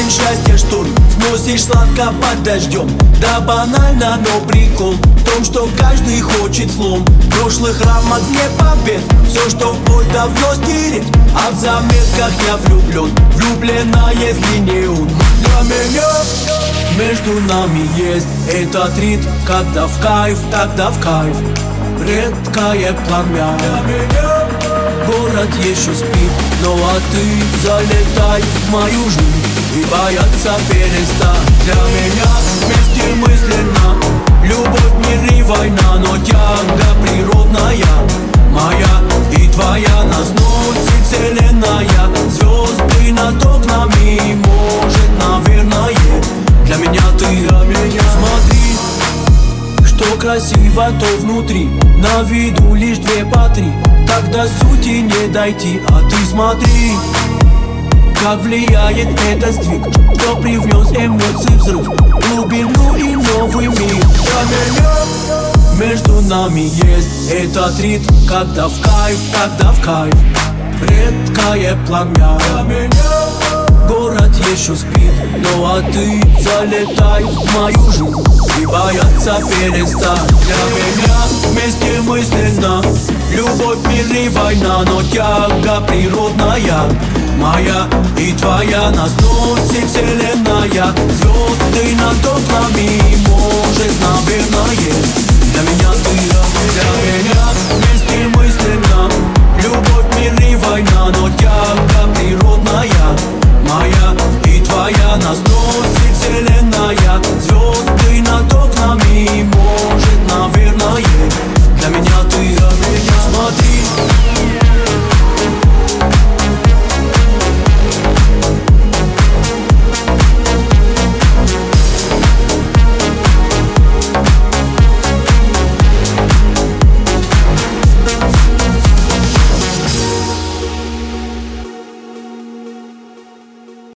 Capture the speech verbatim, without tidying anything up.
Осень, счастье, штурм, сносишь сладко под дождем. Да банально, но прикол в том, что каждый хочет слом прошлых рамок, не побед. Все, что в бой давно стереть, а в заметках я влюблен. Влюблена, если не он. Для меня между нами есть этот ритм, когда в кайф, тогда в кайф. Редкое пламя. Для меня город еще спит, ну а ты залетай в мою жизнь и бояться перестань. Для меня вместе мысленно любовь, мир и война, но тяга природная моя и твоя. Нас носит вселенная, звезды над окнами. Может, наверное, для меня ты, для меня. Смотри, что красиво, то внутри, на виду лишь две по три. Тогда сути не дойти, а ты смотри, как влияет этот сдвиг, кто привнес эмоции, взрыв, глубину и новый мир. Для меня между нами есть этот ритм, когда в кайф, тогда в кайф. Редкое пламя. Для меня город еще спит, ну а ты залетай в мою жизнь и бояться перестань. Для меня вместе мысленно любовь, мир и война, но тяга природная моя и твоя. Нас носит вселенная, звезды над окнами. Может, наверное, для меня ты, для меня вместе мысленно любовь, мир и война, но тяга